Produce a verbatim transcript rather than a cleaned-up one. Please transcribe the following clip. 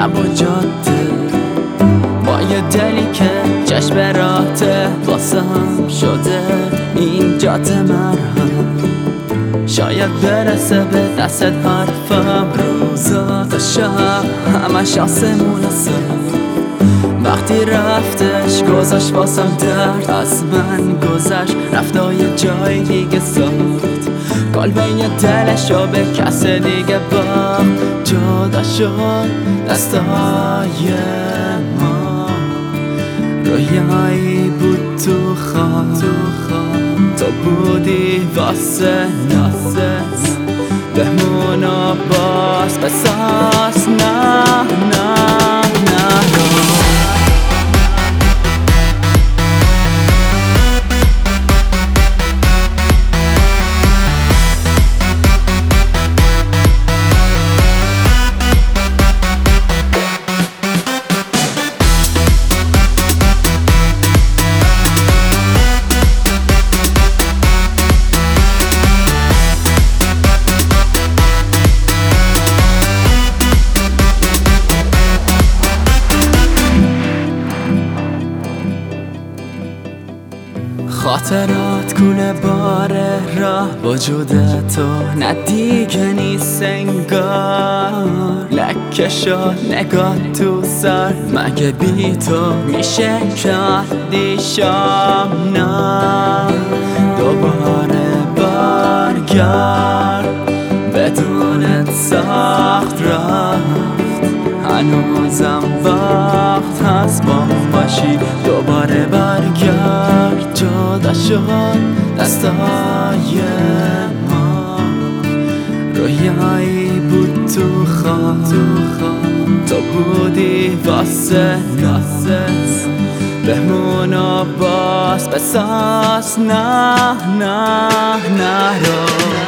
شب و جاده با یه دلی که چشم راته واسم شده این جاده مرهم. شاید برسه به دست حرفم روزا تا شب همش آسمون است. وقتی رفتش گذاشت واسم درد از من گذشت رفت و یه جای دیگه ساخت گل بین دلش و به کس دیگه با جدا شد دستای ما. رویایی بود تو خواب تو بودی واسه ناسه بهمون و باز بساس نه نه نه خاطرات کوله باره راه وجود تو نه دیگه نیست انگار لکه شد نگاه تو سر مگه بی تو میشه کردی شام نه دوباره برگرد بدونت سخت رفت هنوزم وقت هست با باشی دوباره برگرد جدا شد دستای ما. رویایی بود تو خواب تو بودی واسه ناسه بهمون و باز بساس نه نه نه رو